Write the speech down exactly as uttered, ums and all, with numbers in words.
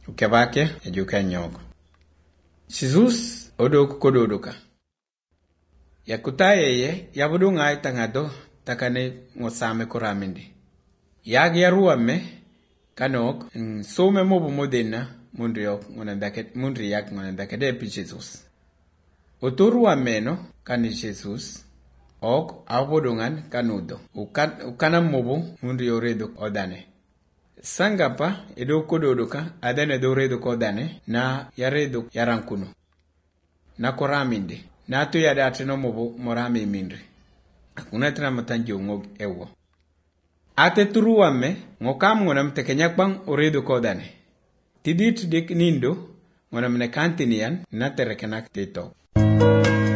ukebake ejuka nyoko. Jesus odok kododoka. Yakutaye ye yabudu ngai tangado takane ngosame koramindi. Yag yaruame kanok some mobu modena mundri yok ngona daket mundri yak ngona dakede pi Jesus. Otoru ameno kani Jesus ok abodongan kanudo. Ukan ukana mobu mundri yoredo odane. Sangapa edo kododoka adane do redo kodane na yaredo yarankuno. Na koraminde. Na to yadate no mobu morami mindri. Akuna tena matanjo ngog ewo. Ate turuame ngokam ngona mtekenyak bang oredo kodane. Tidit dik nindo ngona mne kantinian na terekenak tito.